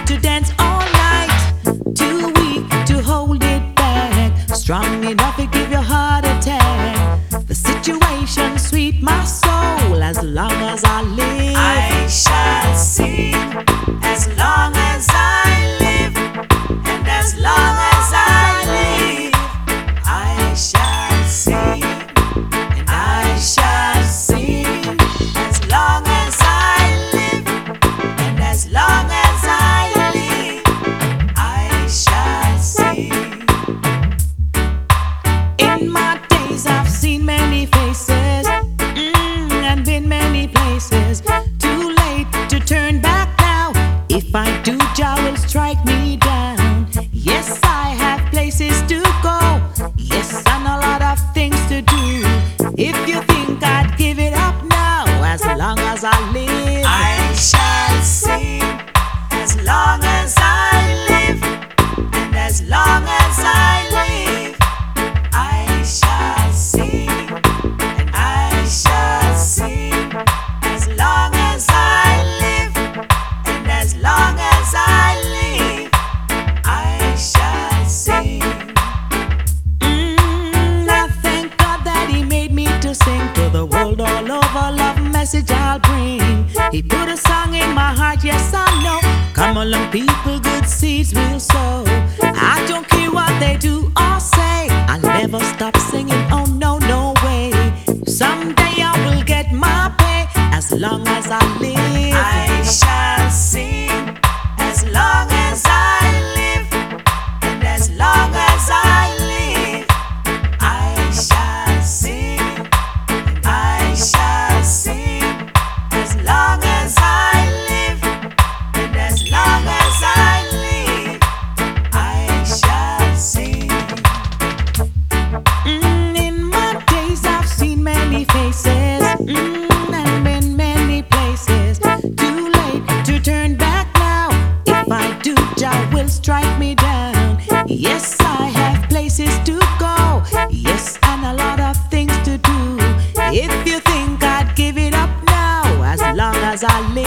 to dance all night, too weak to hold it back, strong enough to give your heart attack. The situation sweet my soul, as long as I live I shall sing, as long as I live, and as long as I live I shall sing, and I shall sing, as long as I live, and as long as I live I shall sing. In my days I've seen many faces, and been many places. Too late to turn back now. If I do, Jah will strike me down. Yes, I have places to go, yes, and a lot of things to do. If you think I'd give it up now, as long as I live I shall sing, as long as I live, and as long as I live I shall sing, and I shall sing, as long as I live, and as long as I live I shall sing. I thank God that He made me to sing to the world all over. Love message I'll bring. He put a song in my heart, yes I know. Come along people, good seeds will sow. I don't care what they do or say, I'll never stop singing, oh no, no way. Someday I will get my pay, as long as I live I shall sing, as long as I live, and as long as I live I shall sing, and I shall sing, as long as I live, and as long as I live I shall sing. In my days I've seen many faces, and been many places. Too late to turn back now. If I do, Jah will strike me down. Yes, I have places to go, yes, and a lot of things to do. If you think I'd give it up now, as long as I live